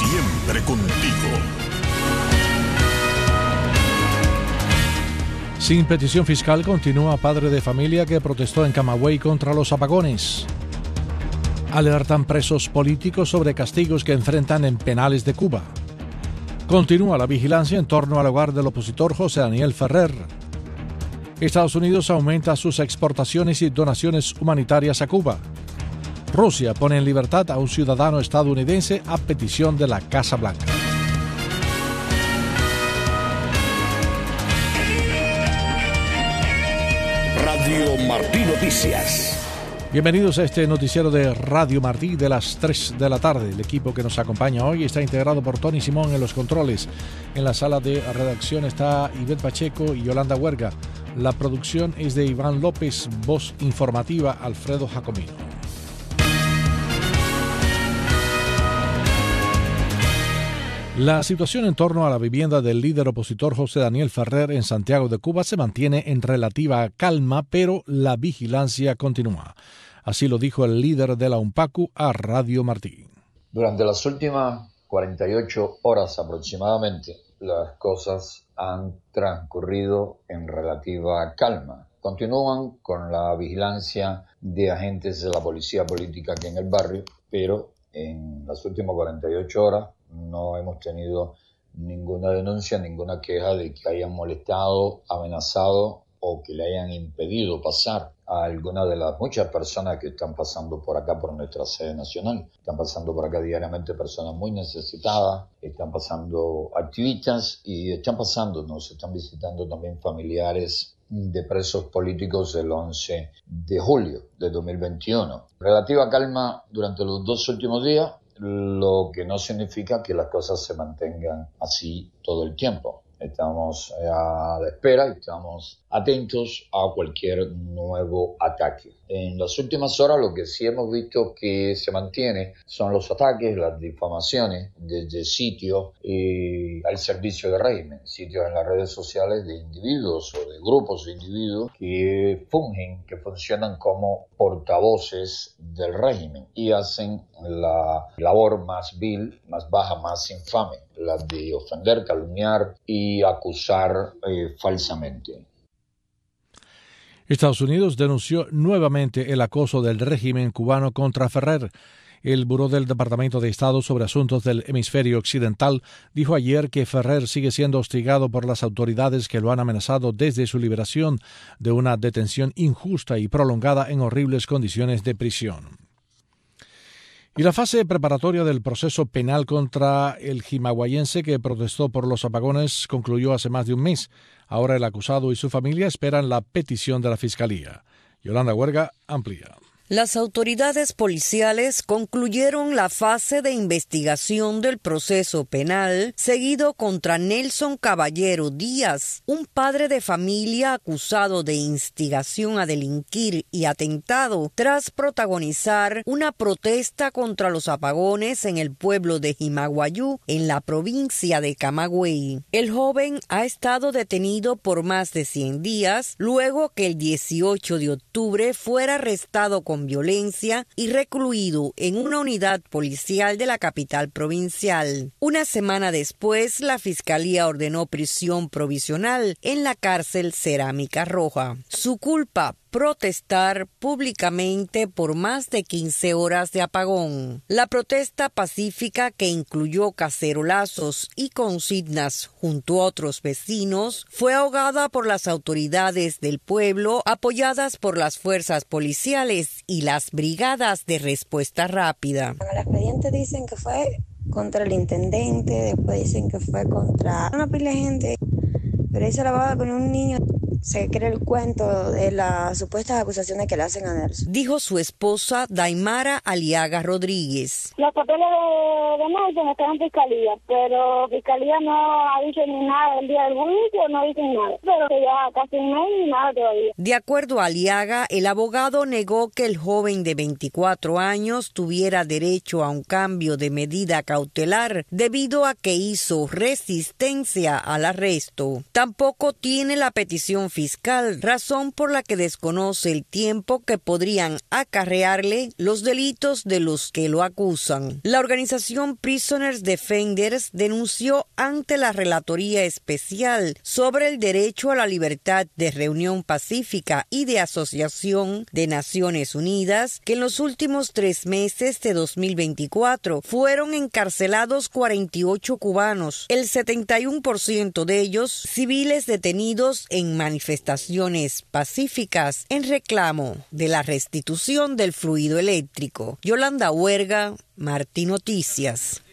siempre contigo. Sin petición fiscal continúa padre de familia que protestó en Camagüey contra los apagones. Alertan presos políticos sobre castigos que enfrentan en penales de Cuba. Continúa la vigilancia en torno al hogar del opositor José Daniel Ferrer. Estados Unidos aumenta sus exportaciones y donaciones humanitarias a Cuba. Rusia pone en libertad a un ciudadano estadounidense a petición de la Casa Blanca. Radio Martí Noticias. Bienvenidos a este noticiero de Radio Martí de las 3 de la tarde. El equipo que nos acompaña hoy está integrado por Tony Simón en los controles. En la sala de redacción está Ivette Pacheco y Yolanda Huerga. La producción es de Iván López, voz informativa Alfredo Jacomino. La situación en torno a la vivienda del líder opositor José Daniel Ferrer en Santiago de Cuba se mantiene en relativa calma, pero la vigilancia continúa. Así lo dijo el líder de la UNPACU a Radio Martí. Durante las últimas 48 horas aproximadamente, las cosas han transcurrido en relativa calma. Continúan con la vigilancia de agentes de la policía política aquí en el barrio, pero en las últimas 48 horas no hemos tenido ninguna denuncia, ninguna queja de que hayan molestado, amenazado o que le hayan impedido pasar a alguna de las muchas personas que están pasando por acá, por nuestra sede nacional. Están pasando por acá diariamente personas muy necesitadas, están pasando activistas y nos están visitando también familiares de presos políticos el 11 de julio de 2021. Relativa calma durante los 2 últimos días, lo que no significa que las cosas se mantengan así todo el tiempo. Estamos a la espera y estamos atentos a cualquier nuevo ataque. En las últimas horas lo que sí hemos visto que se mantiene son los ataques, las difamaciones desde sitios al servicio del régimen, sitios en las redes sociales de individuos o de grupos de individuos que funcionan como portavoces del régimen y hacen la labor más vil, más baja, más infame, la de ofender, calumniar y acusar falsamente. Estados Unidos denunció nuevamente el acoso del régimen cubano contra Ferrer. El Buró del Departamento de Estado sobre Asuntos del Hemisferio Occidental dijo ayer que Ferrer sigue siendo hostigado por las autoridades que lo han amenazado desde su liberación de una detención injusta y prolongada en horribles condiciones de prisión. Y la fase preparatoria del proceso penal contra el jimagüayense que protestó por los apagones concluyó hace más de un mes. Ahora el acusado y su familia esperan la petición de la Fiscalía. Yolanda Huerga amplía. Las autoridades policiales concluyeron la fase de investigación del proceso penal seguido contra Nelson Caballero Díaz, un padre de familia acusado de instigación a delinquir y atentado tras protagonizar una protesta contra los apagones en el pueblo de Jimaguayú, en la provincia de Camagüey. El joven ha estado detenido por más de 100 días luego que el 18 de octubre fuera arrestado con violencia y recluido en una unidad policial de la capital provincial. Una semana después, la Fiscalía ordenó prisión provisional en la cárcel Cerámica Roja. Su culpa: protestar públicamente por más de 15 horas de apagón. La protesta pacífica, que incluyó cacerolazos y consignas junto a otros vecinos, fue ahogada por las autoridades del pueblo, apoyadas por las fuerzas policiales y las brigadas de respuesta rápida. En el expediente dicen que fue contra el intendente, después dicen que fue contra una pila de gente, pero ahí se la va a poner un niño. Se cree el cuento de las supuestas acusaciones que le hacen a Nelson. Dijo su esposa Daimara Aliaga Rodríguez. Los papeles de Nelson están en fiscalía, pero fiscalía no ha dicho ni nada el día del juicio, no dicen nada. Pero que ya casi un mes y nada todavía. De acuerdo a Aliaga, el abogado negó que el joven de 24 años tuviera derecho a un cambio de medida cautelar debido a que hizo resistencia al arresto. Tampoco tiene la petición fiscal, razón por la que desconoce el tiempo que podrían acarrearle los delitos de los que lo acusan. La organización Prisoners Defenders denunció ante la Relatoría Especial sobre el derecho a la libertad de reunión pacífica y de asociación de Naciones Unidas que en los últimos 3 meses de 2024 fueron encarcelados 48 cubanos, el 71% de ellos civiles detenidos en manifestaciones pacíficas en reclamo de la restitución del fluido eléctrico. Yolanda Huerga, Martí Noticias.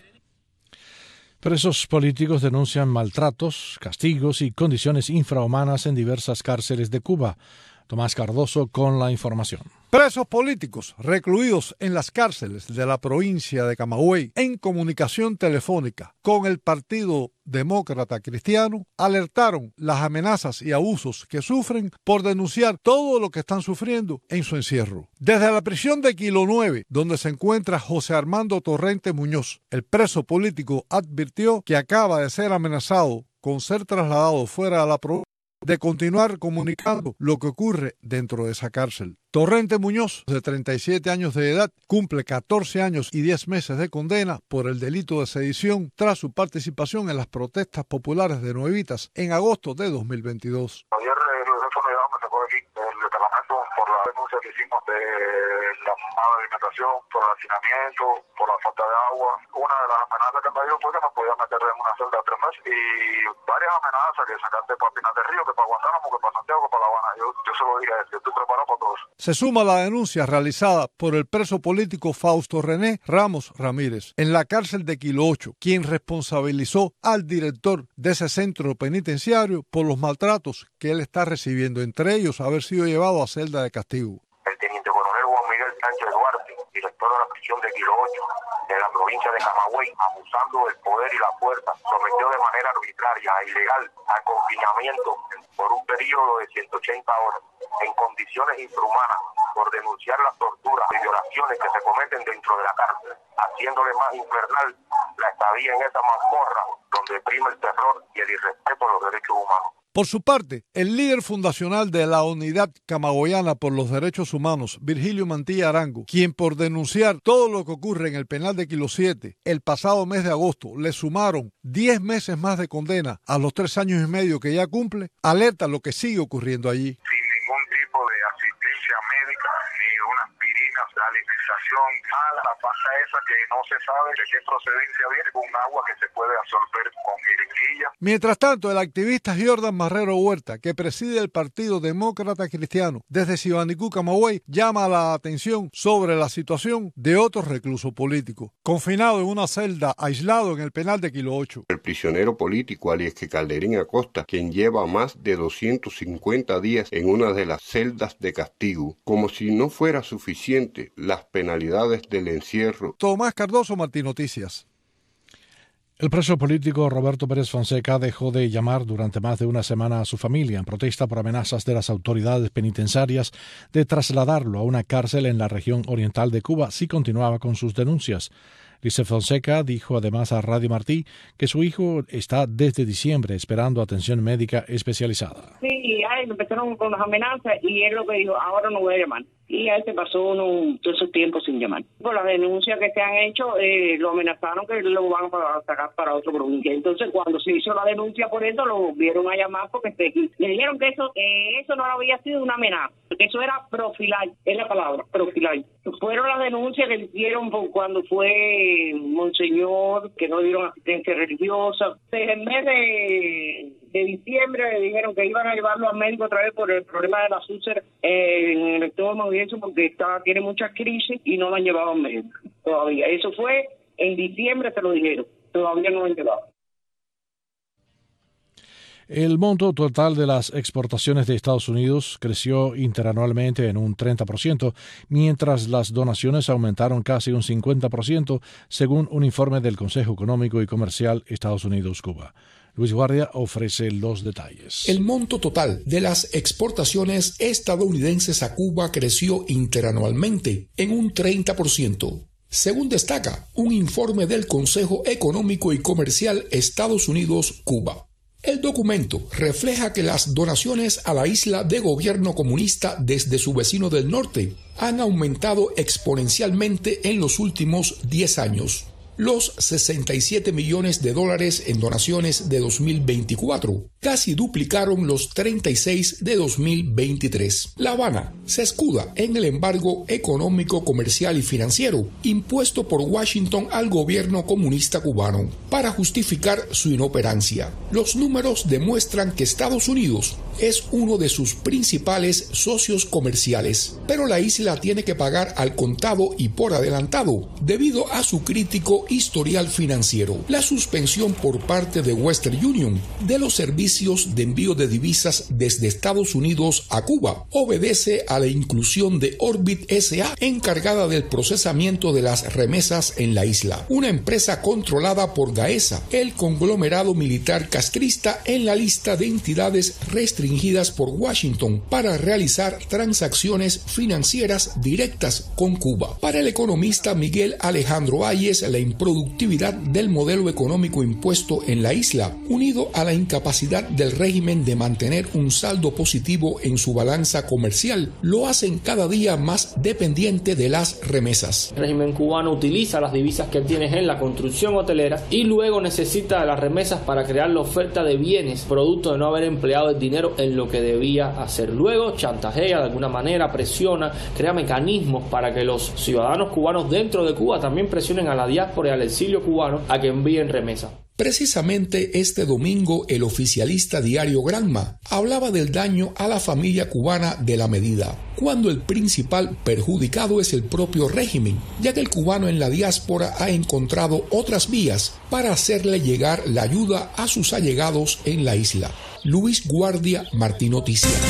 Presos políticos denuncian maltratos, castigos y condiciones infrahumanas en diversas cárceles de Cuba. Tomás Cardoso con la información. Presos políticos recluidos en las cárceles de la provincia de Camagüey en comunicación telefónica con el Partido Demócrata Cristiano alertaron las amenazas y abusos que sufren por denunciar todo lo que están sufriendo en su encierro. Desde la prisión de Kilo 9, donde se encuentra José Armando Torrente Muñoz, el preso político advirtió que acaba de ser amenazado con ser trasladado fuera de la provincia de continuar comunicando lo que ocurre dentro de esa cárcel. Torrente Muñoz, de 37 años de edad, cumple 14 años y 10 meses de condena por el delito de sedición tras su participación en las protestas populares de Nuevitas en agosto de 2022. Ayer el jefe me sacó de aquí del departamento por la denuncia que hicimos de la mala alimentación, por el hacinamiento, por la falta de agua. Una de las amenazas que me dio fue que nos podía meter en una celda 3 meses y varias amenazas que sacaste para Pinar del Río, que para Guantánamo, que para Santiago, que para La Habana. Yo se lo dije a él, que estoy preparado para todo eso. Se suma la denuncia realizada por el preso político Fausto René Ramos Ramírez en la cárcel de Kilo 8, quien responsabilizó al director de ese centro penitenciario por los maltratos que él está recibiendo, entre ellos haber sido llevado a celda de castigo. El teniente coronel Juan Miguel Sánchez Duarte, director de la prisión de Kilo 8 de la provincia de Camagüey, abusando del poder y la fuerza, sometió de manera arbitraria e ilegal al confinamiento por un periodo de 180 horas en condiciones infrahumanas por denunciar las torturas y violaciones que se cometen dentro de la cárcel, haciéndole más infernal la estadía en esa mazmorra donde prima el terror y el irrespeto a los derechos humanos. Por su parte, el líder fundacional de la Unidad Camagüeyana por los Derechos Humanos, Virgilio Mantilla Arango, quien por denunciar todo lo que ocurre en el penal de Kilo 7 el pasado mes de agosto le sumaron 10 meses más de condena a los 3 años y medio que ya cumple, alerta lo que sigue ocurriendo allí. Sin ningún tipo de asistencia médica ni una aspirina, la alimentación mala, la pasta esa que no se sabe de qué procedencia viene, con agua que se puede absorber con jeringuilla. Mientras tanto, el activista Jordan Marrero Huerta, que preside el Partido Demócrata Cristiano desde Sibanicú, Camagüey, llama la atención sobre la situación de otro recluso político, confinado en una celda aislado en el penal de Kilo 8. El prisionero político Aliesque Calderín Acosta, quien lleva más de 250 días en una de las celdas de castigo, como si no fuera suficiente las penalidades del encierro. Tomás Cardoso, Martí Noticias. El preso político Roberto Pérez Fonseca dejó de llamar durante más de una semana a su familia en protesta por amenazas de las autoridades penitenciarias de trasladarlo a una cárcel en la región oriental de Cuba si continuaba con sus denuncias. Lice Fonseca dijo además a Radio Martí que su hijo está desde diciembre esperando atención médica especializada. Sí, me empezaron con las amenazas y él lo que dijo, ahora no voy a llamar. Y a él se pasó todo ese tiempo sin llamar. Por las denuncias que se han hecho, lo amenazaron que lo van a sacar para otra provincia. Entonces, cuando se hizo la denuncia por eso, lo volvieron a llamar porque le dijeron que eso no había sido una amenaza, que eso era profilar, es la palabra, profilar. Fueron las denuncias que hicieron cuando fue Monseñor, que no dieron asistencia religiosa. Desde el mes de diciembre le dijeron que iban a llevarlo al médico otra vez por el problema de las úlceras en el estómago y eso, porque tiene muchas crisis y no lo han llevado al médico todavía. Eso fue en diciembre, se lo dijeron, todavía no lo han llevado. El monto total de las exportaciones de Estados Unidos creció interanualmente en un 30%, mientras las donaciones aumentaron casi un 50%, según un informe del Consejo Económico y Comercial Estados Unidos-Cuba. Luis Guardia ofrece los detalles. El monto total de las exportaciones estadounidenses a Cuba creció interanualmente en un 30%. Según destaca un informe del Consejo Económico y Comercial Estados Unidos-Cuba. El documento refleja que las donaciones a la isla de gobierno comunista desde su vecino del norte han aumentado exponencialmente en los últimos 10 años. Los $67 millones en donaciones de 2024 casi duplicaron los 36 de 2023. La Habana se escuda en el embargo económico, comercial y financiero impuesto por Washington al gobierno comunista cubano para justificar su inoperancia. Los números demuestran que Estados Unidos es uno de sus principales socios comerciales, pero la isla tiene que pagar al contado y por adelantado debido a su crítico historial financiero. La suspensión por parte de Western Union de los servicios de envío de divisas desde Estados Unidos a Cuba obedece a la inclusión de Orbit S.A., encargada del procesamiento de las remesas en la isla, una empresa controlada por Gaesa, el conglomerado militar castrista, en la lista de entidades restringidas por Washington para realizar transacciones financieras directas con Cuba. Para el economista Miguel Alejandro Ayes, la improductividad del modelo económico impuesto en la isla, unido a la incapacidad del régimen de mantener un saldo positivo en su balanza comercial, lo hacen cada día más dependiente de las remesas. El régimen cubano utiliza las divisas que tiene en la construcción hotelera y luego necesita las remesas para crear la oferta de bienes, producto de no haber empleado el dinero en lo que debía hacer. Luego chantajea de alguna manera, presiona, crea mecanismos para que los ciudadanos cubanos dentro de Cuba también presionen a la diáspora y al exilio cubano a que envíen remesas. Precisamente este domingo el oficialista diario Granma hablaba del daño a la familia cubana de la medida, cuando el principal perjudicado es el propio régimen, ya que el cubano en la diáspora ha encontrado otras vías para hacerle llegar la ayuda a sus allegados en la isla. Luis Guardia, Martín Noticias.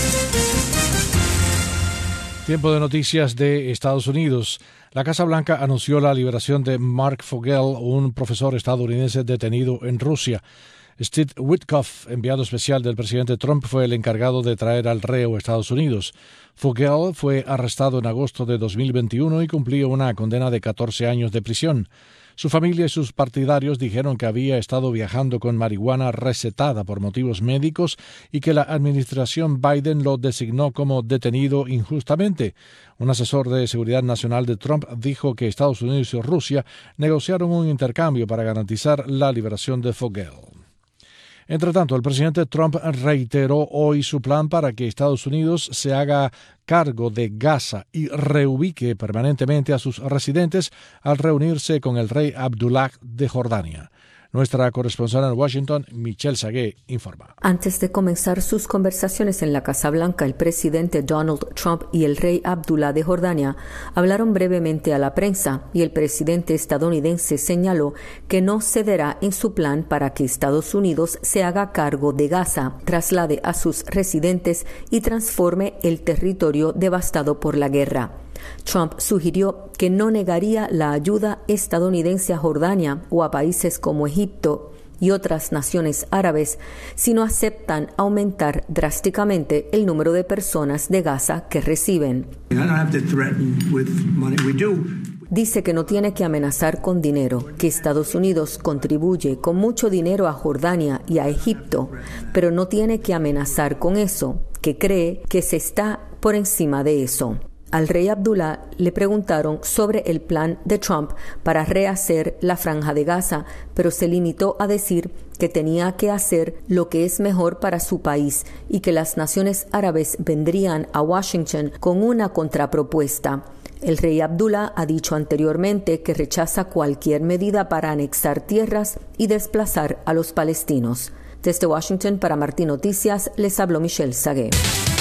Tiempo de noticias de Estados Unidos. La Casa Blanca anunció la liberación de Mark Fogel, un profesor estadounidense detenido en Rusia. Steve Witkoff, enviado especial del presidente Trump, fue el encargado de traer al reo a Estados Unidos. Fogel fue arrestado en agosto de 2021 y cumplió una condena de 14 años de prisión. Su familia y sus partidarios dijeron que había estado viajando con marihuana recetada por motivos médicos y que la administración Biden lo designó como detenido injustamente. Un asesor de seguridad nacional de Trump dijo que Estados Unidos y Rusia negociaron un intercambio para garantizar la liberación de Fogel. Entre tanto, el presidente Trump reiteró hoy su plan para que Estados Unidos se haga cargo de Gaza y reubique permanentemente a sus residentes al reunirse con el rey Abdullah de Jordania. Nuestra corresponsal en Washington, Michelle Sagué, informa. Antes de comenzar sus conversaciones en la Casa Blanca, el presidente Donald Trump y el rey Abdullah de Jordania hablaron brevemente a la prensa y el presidente estadounidense señaló que no cederá en su plan para que Estados Unidos se haga cargo de Gaza, traslade a sus residentes y transforme el territorio devastado por la guerra. Trump sugirió que no negaría la ayuda estadounidense a Jordania o a países como Egipto y otras naciones árabes si no aceptan aumentar drásticamente el número de personas de Gaza que reciben. Dice que no tiene que amenazar con dinero, que Estados Unidos contribuye con mucho dinero a Jordania y a Egipto, pero no tiene que amenazar con eso, que cree que se está por encima de eso. Al rey Abdullah le preguntaron sobre el plan de Trump para rehacer la Franja de Gaza, pero se limitó a decir que tenía que hacer lo que es mejor para su país y que las naciones árabes vendrían a Washington con una contrapropuesta. El rey Abdullah ha dicho anteriormente que rechaza cualquier medida para anexar tierras y desplazar a los palestinos. Desde Washington para Martín Noticias les habló Michelle Sagué.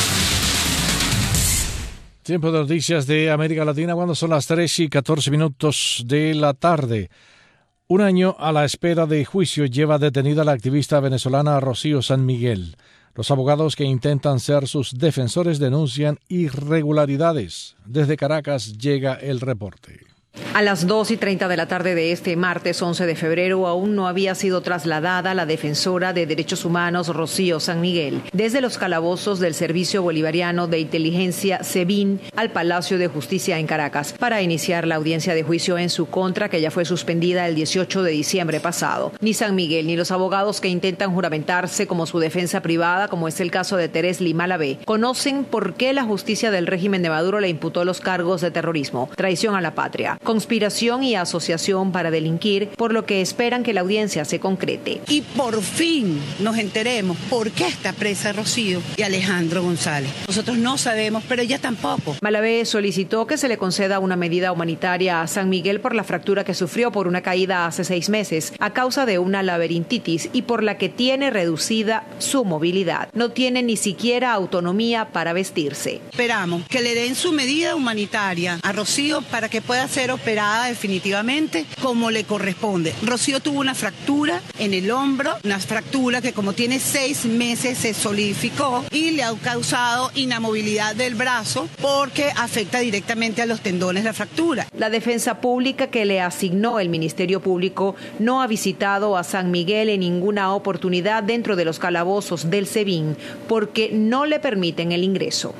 Tiempo de noticias de América Latina cuando son las 3:14 de la tarde. Un año a la espera de juicio lleva detenida la activista venezolana Rocío San Miguel. Los abogados que intentan ser sus defensores denuncian irregularidades. Desde Caracas llega el reporte. A las 2:30 de la tarde de este martes 11 de febrero aún no había sido trasladada la defensora de derechos humanos Rocío San Miguel desde los calabozos del Servicio Bolivariano de Inteligencia SEBIN al Palacio de Justicia en Caracas para iniciar la audiencia de juicio en su contra, que ya fue suspendida el 18 de diciembre pasado. Ni San Miguel ni los abogados que intentan juramentarse como su defensa privada, como es el caso de Terés Limalabé, conocen por qué la justicia del régimen de Maduro le imputó los cargos de terrorismo, traición a la patria, conspiración y asociación para delinquir, por lo que esperan que la audiencia se concrete. Y por fin nos enteremos por qué está presa Rocío y Alejandro González. Nosotros no sabemos, pero ella tampoco. Malabé solicitó que se le conceda una medida humanitaria a San Miguel por la fractura que sufrió por una caída hace 6 meses a causa de una laberintitis y por la que tiene reducida su movilidad. No tiene ni siquiera autonomía para vestirse. Esperamos que le den su medida humanitaria a Rocío para que pueda ser operada definitivamente como le corresponde. Rocío tuvo una fractura en el hombro, una fractura que como tiene 6 meses se solidificó y le ha causado inamovilidad del brazo porque afecta directamente a los tendones la fractura. La defensa pública que le asignó el Ministerio Público no ha visitado a San Miguel en ninguna oportunidad dentro de los calabozos del SEBIN porque no le permiten el ingreso.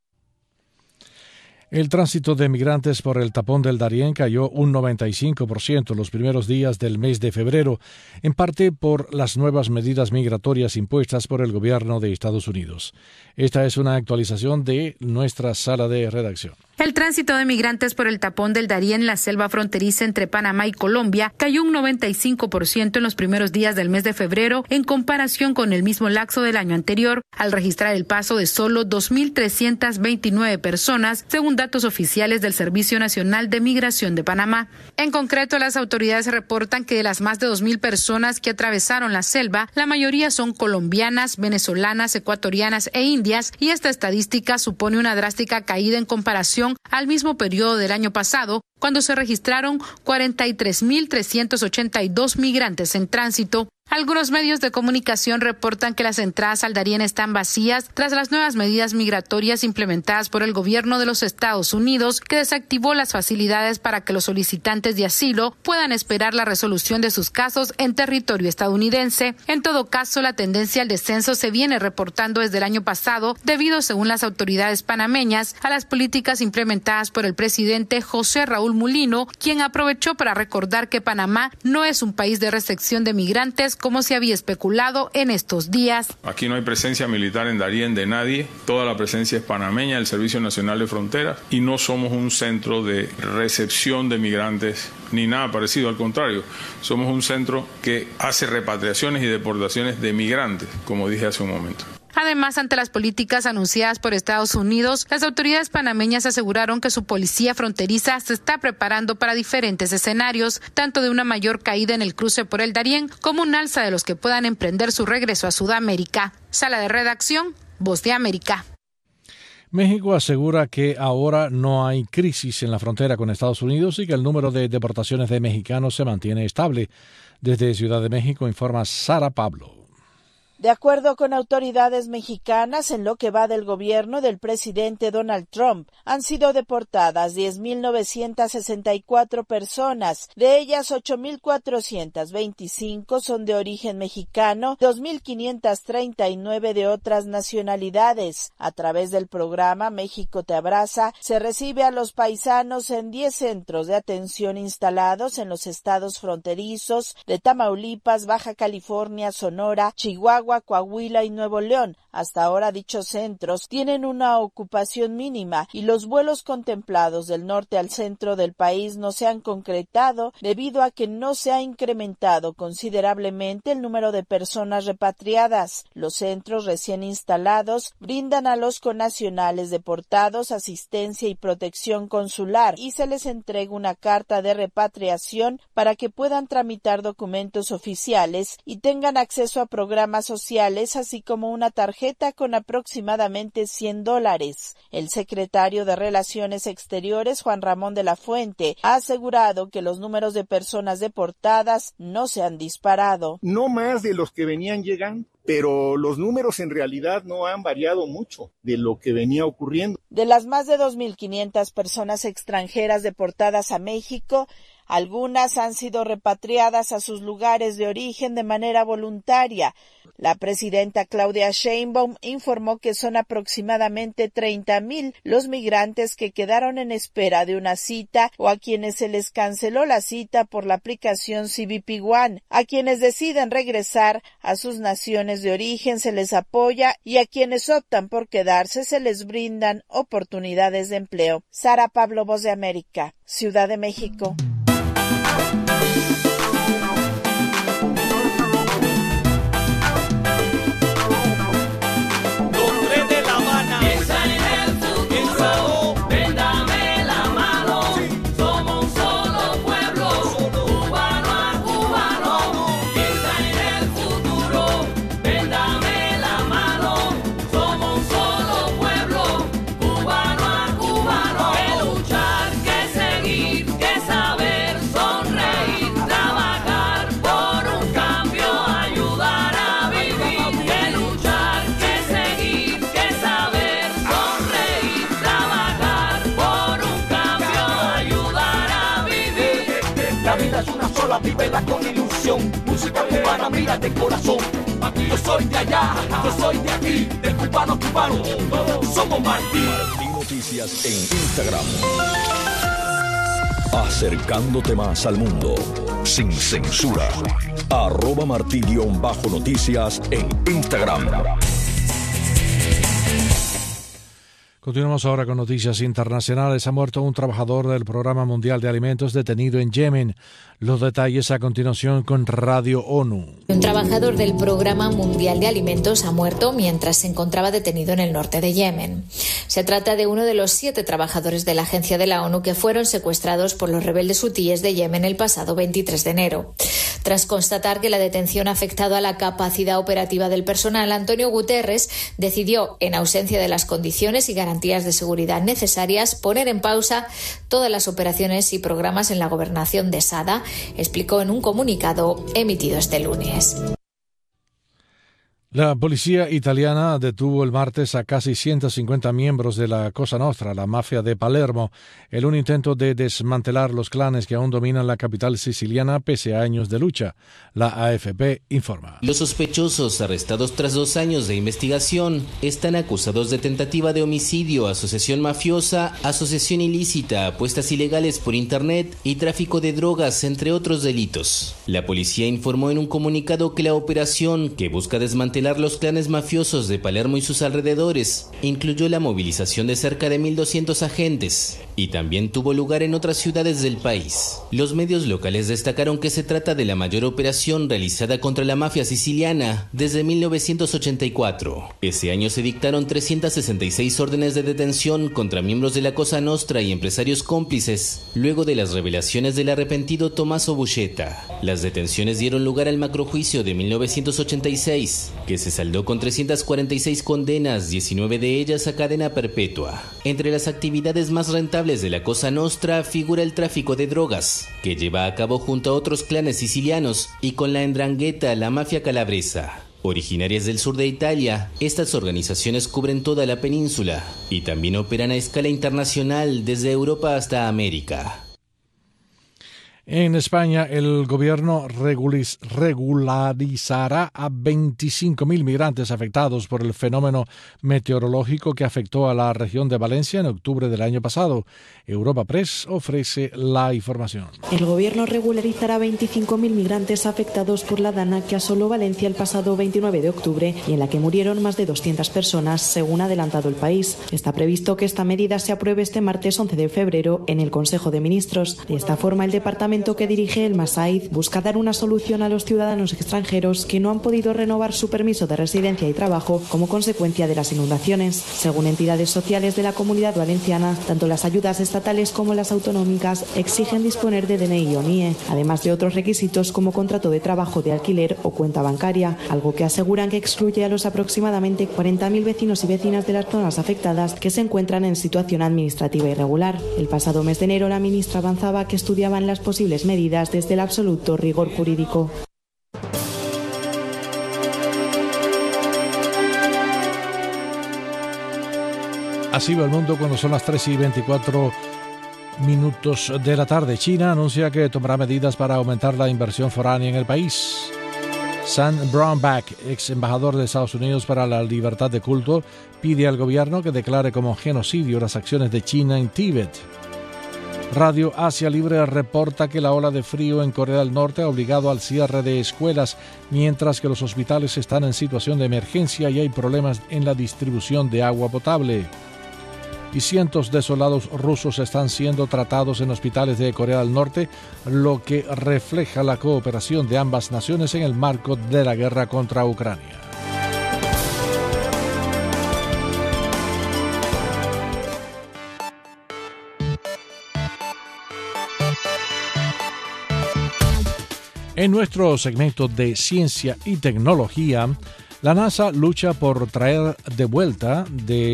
El tránsito de migrantes por el tapón del Darién cayó un 95% los primeros días del mes de febrero, en parte por las nuevas medidas migratorias impuestas por el gobierno de Estados Unidos. Esta es una actualización de nuestra sala de redacción. El tránsito de migrantes por el tapón del Darién, la selva fronteriza entre Panamá y Colombia, cayó un 95% en los primeros días del mes de febrero en comparación con el mismo lapso del año anterior, al registrar el paso de solo 2.329 personas, según datos oficiales del Servicio Nacional de Migración de Panamá. En concreto, las autoridades reportan que de las más de 2.000 personas que atravesaron la selva, la mayoría son colombianas, venezolanas, ecuatorianas e indias, y esta estadística supone una drástica caída en comparación al mismo periodo del año pasado, cuando se registraron 43.382 migrantes en tránsito. Algunos medios de comunicación reportan que las entradas al Darién están vacías tras las nuevas medidas migratorias implementadas por el gobierno de los Estados Unidos, que desactivó las facilidades para que los solicitantes de asilo puedan esperar la resolución de sus casos en territorio estadounidense. En todo caso, la tendencia al descenso se viene reportando desde el año pasado debido, según las autoridades panameñas, a las políticas implementadas por el presidente José Raúl Mulino, quien aprovechó para recordar que Panamá no es un país de recepción de migrantes como se había especulado en estos días. Aquí no hay presencia militar en Darién de nadie, toda la presencia es panameña del Servicio Nacional de Fronteras y no somos un centro de recepción de migrantes ni nada parecido, al contrario, somos un centro que hace repatriaciones y deportaciones de migrantes, como dije hace un momento. Además, ante las políticas anunciadas por Estados Unidos, las autoridades panameñas aseguraron que su policía fronteriza se está preparando para diferentes escenarios, tanto de una mayor caída en el cruce por el Darién como un alza de los que puedan emprender su regreso a Sudamérica. Sala de redacción, Voz de América. México asegura que ahora no hay crisis en la frontera con Estados Unidos y que el número de deportaciones de mexicanos se mantiene estable. Desde Ciudad de México informa Sara Pablo. De acuerdo con autoridades mexicanas, en lo que va del gobierno del presidente Donald Trump, han sido deportadas 10.964 personas. De ellas, 8.425 son de origen mexicano, 2.539 de otras nacionalidades. A través del programa México te abraza, se recibe a los paisanos en 10 centros de atención instalados en los estados fronterizos de Tamaulipas, Baja California, Sonora, Chihuahua, Coahuila y Nuevo León. Hasta ahora dichos centros tienen una ocupación mínima y los vuelos contemplados del norte al centro del país no se han concretado debido a que no se ha incrementado considerablemente el número de personas repatriadas. Los centros recién instalados brindan a los connacionales deportados asistencia y protección consular y se les entrega una carta de repatriación para que puedan tramitar documentos oficiales y tengan acceso a programas sociales sociales, así como una tarjeta con aproximadamente $100. El secretario de Relaciones Exteriores, Juan Ramón de la Fuente, ha asegurado que los números de personas deportadas no se han disparado. No más de los que venían llegando, pero los números en realidad no han variado mucho de lo que venía ocurriendo. De las más de 2.500 personas extranjeras deportadas a México, algunas han sido repatriadas a sus lugares de origen de manera voluntaria. La presidenta Claudia Sheinbaum informó que son aproximadamente 30,000 los migrantes que quedaron en espera de una cita o a quienes se les canceló la cita por la aplicación CBP One. A quienes deciden regresar a sus naciones de origen se les apoya y a quienes optan por quedarse se les brindan oportunidades de empleo. Sara Pablo, Voz de América, Ciudad de México. Vívela con ilusión, música cubana, mira de corazón. Aquí yo soy de allá, yo soy de aquí, de cubano a cubano, todos somos Martín. Martín Noticias en Instagram. Acercándote más al mundo, sin censura. @Martí_Noticias en Instagram. Continuamos ahora con noticias internacionales. Ha muerto un trabajador del Programa Mundial de Alimentos detenido en Yemen. Los detalles a continuación con Radio ONU. Un trabajador del Programa Mundial de Alimentos ha muerto mientras se encontraba detenido en el norte de Yemen. Se trata de uno de los 7 trabajadores de la agencia de la ONU que fueron secuestrados por los rebeldes hutíes de Yemen el pasado 23 de enero. Tras constatar que la detención ha afectado a la capacidad operativa del personal, Antonio Guterres decidió, en ausencia de las condiciones y garantías de seguridad necesarias, poner en pausa todas las operaciones y programas en la gobernación de Sada, explicó en un comunicado emitido este lunes. La policía italiana detuvo el martes a casi 150 miembros de la Cosa Nostra, la mafia de Palermo, en un intento de desmantelar los clanes que aún dominan la capital siciliana pese a años de lucha. La AFP informa. Los sospechosos, arrestados tras 2 años de investigación, están acusados de tentativa de homicidio, asociación mafiosa, asociación ilícita, apuestas ilegales por internet y tráfico de drogas, entre otros delitos. La policía informó en un comunicado que la operación, que busca desmantelar los clanes mafiosos de Palermo y sus alrededores, incluyó la movilización de cerca de 1.200 agentes y también tuvo lugar en otras ciudades del país. Los medios locales destacaron que se trata de la mayor operación realizada contra la mafia siciliana desde 1984. Ese año se dictaron 366 órdenes de detención contra miembros de la Cosa Nostra y empresarios cómplices, luego de las revelaciones del arrepentido Tommaso Buscetta. Las detenciones dieron lugar al macrojuicio de 1986, que se saldó con 346 condenas, 19 de ellas a cadena perpetua. Entre las actividades más rentables de la Cosa Nostra figura el tráfico de drogas, que lleva a cabo junto a otros clanes sicilianos y con la 'Ndrangheta, la mafia calabresa. Originarias del sur de Italia, estas organizaciones cubren toda la península y también operan a escala internacional desde Europa hasta América. En España, el gobierno regularizará a 25.000 migrantes afectados por el fenómeno meteorológico que afectó a la región de Valencia en octubre del año pasado. Europa Press ofrece la información. El gobierno regularizará a 25.000 migrantes afectados por la dana que asoló Valencia el pasado 29 de octubre y en la que murieron más de 200 personas, según ha adelantado El País. Está previsto que esta medida se apruebe este martes 11 de febrero en el Consejo de Ministros. De esta forma, el Departamento departamento que dirige Elma Said busca dar una solución a los ciudadanos extranjeros que no han podido renovar su permiso de residencia y trabajo como consecuencia de las inundaciones. Según entidades sociales de la Comunidad Valenciana, tanto las ayudas estatales como las autonómicas exigen disponer de DNI o NIE, además de otros requisitos como contrato de trabajo, de alquiler o cuenta bancaria, algo que aseguran que excluye a los aproximadamente 40.000 vecinos y vecinas de las zonas afectadas que se encuentran en situación administrativa irregular. El pasado mes de enero, la ministra avanzaba que estudiaban las posibles medidas desde el absoluto rigor jurídico. Así va el mundo cuando son las 3:24 de la tarde. China anuncia que tomará medidas para aumentar la inversión foránea en el país. Sam Brownback, ex embajador de Estados Unidos para la libertad de culto, pide al gobierno que declare como genocidio las acciones de China en Tíbet. Radio Asia Libre reporta que la ola de frío en Corea del Norte ha obligado al cierre de escuelas, mientras que los hospitales están en situación de emergencia y hay problemas en la distribución de agua potable. Y cientos de soldados rusos están siendo tratados en hospitales de Corea del Norte, lo que refleja la cooperación de ambas naciones en el marco de la guerra contra Ucrania. En nuestro segmento de ciencia y tecnología, la NASA lucha por traer de vuelta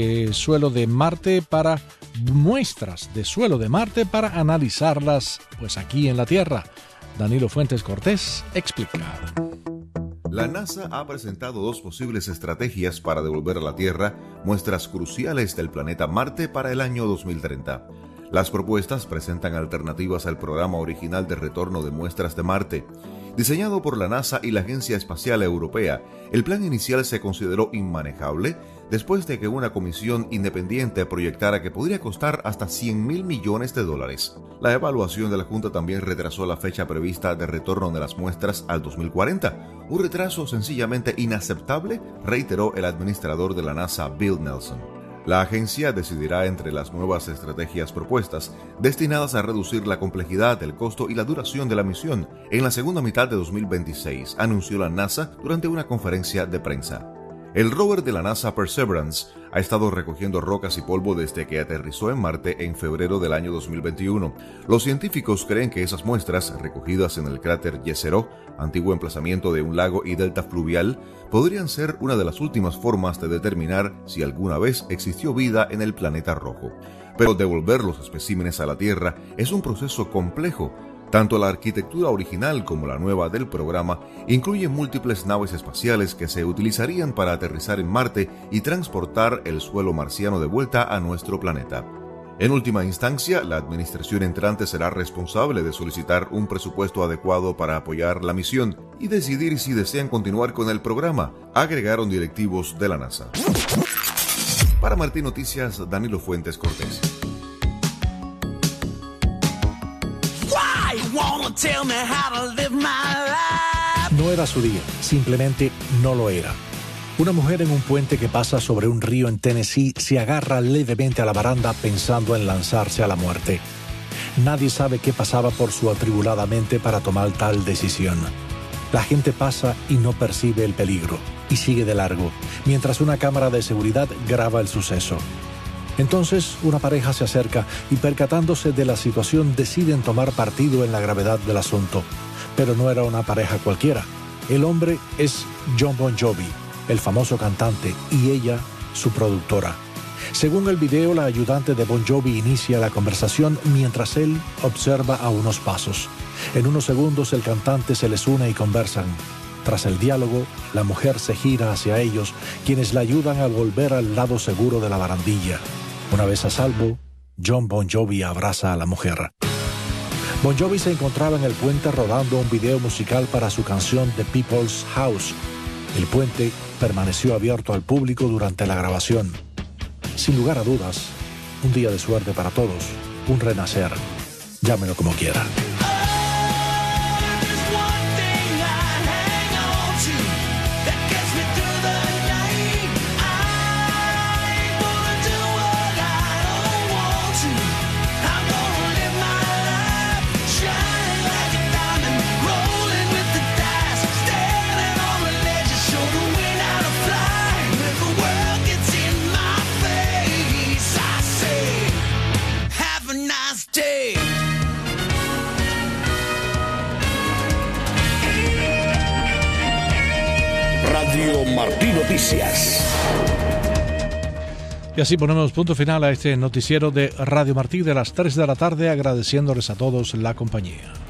muestras de suelo de Marte para analizarlas aquí en la Tierra. Danilo Fuentes Cortés explica. La NASA ha presentado dos posibles estrategias para devolver a la Tierra muestras cruciales del planeta Marte para el año 2030. Las propuestas presentan alternativas al programa original de retorno de muestras de Marte. Diseñado por la NASA y la Agencia Espacial Europea, el plan inicial se consideró inmanejable después de que una comisión independiente proyectara que podría costar hasta $100.000 millones. La evaluación de la Junta también retrasó la fecha prevista de retorno de las muestras al 2040, un retraso sencillamente inaceptable, reiteró el administrador de la NASA, Bill Nelson. La agencia decidirá entre las nuevas estrategias propuestas, destinadas a reducir la complejidad, el costo y la duración de la misión, en la segunda mitad de 2026, anunció la NASA durante una conferencia de prensa. El rover de la NASA Perseverance ha estado recogiendo rocas y polvo desde que aterrizó en Marte en febrero del año 2021. Los científicos creen que esas muestras, recogidas en el cráter Jezero, antiguo emplazamiento de un lago y delta fluvial, podrían ser una de las últimas formas de determinar si alguna vez existió vida en el planeta rojo. Pero devolver los especímenes a la Tierra es un proceso complejo. Tanto la arquitectura original como la nueva del programa incluyen múltiples naves espaciales que se utilizarían para aterrizar en Marte y transportar el suelo marciano de vuelta a nuestro planeta. En última instancia, la administración entrante será responsable de solicitar un presupuesto adecuado para apoyar la misión y decidir si desean continuar con el programa, agregaron directivos de la NASA. Para Martín Noticias, Danilo Fuentes Cortés. No era su día, simplemente no lo era. Una mujer en un puente que pasa sobre un río en Tennessee se agarra levemente a la baranda pensando en lanzarse a la muerte. Nadie sabe qué pasaba por su atribulada mente para tomar tal decisión. La gente pasa y no percibe el peligro, y sigue de largo, mientras una cámara de seguridad graba el suceso. Entonces, una pareja se acerca y, percatándose de la situación, deciden tomar partido en la gravedad del asunto. Pero no era una pareja cualquiera. El hombre es Jon Bon Jovi, el famoso cantante, y ella, su productora. Según el video, la ayudante de Bon Jovi inicia la conversación mientras él observa a unos pasos. En unos segundos, el cantante se les une y conversan. Tras el diálogo, la mujer se gira hacia ellos, quienes la ayudan a volver al lado seguro de la barandilla. Una vez a salvo, Jon Bon Jovi abraza a la mujer. Bon Jovi se encontraba en el puente rodando un video musical para su canción The People's House. El puente permaneció abierto al público durante la grabación. Sin lugar a dudas, un día de suerte para todos, un renacer. Llámelo como quiera. I'm gonna live my life, shine like Radio Martí Noticias. Y así ponemos punto final a este noticiero de Radio Martí de las 3 de la tarde, agradeciéndoles a todos la compañía.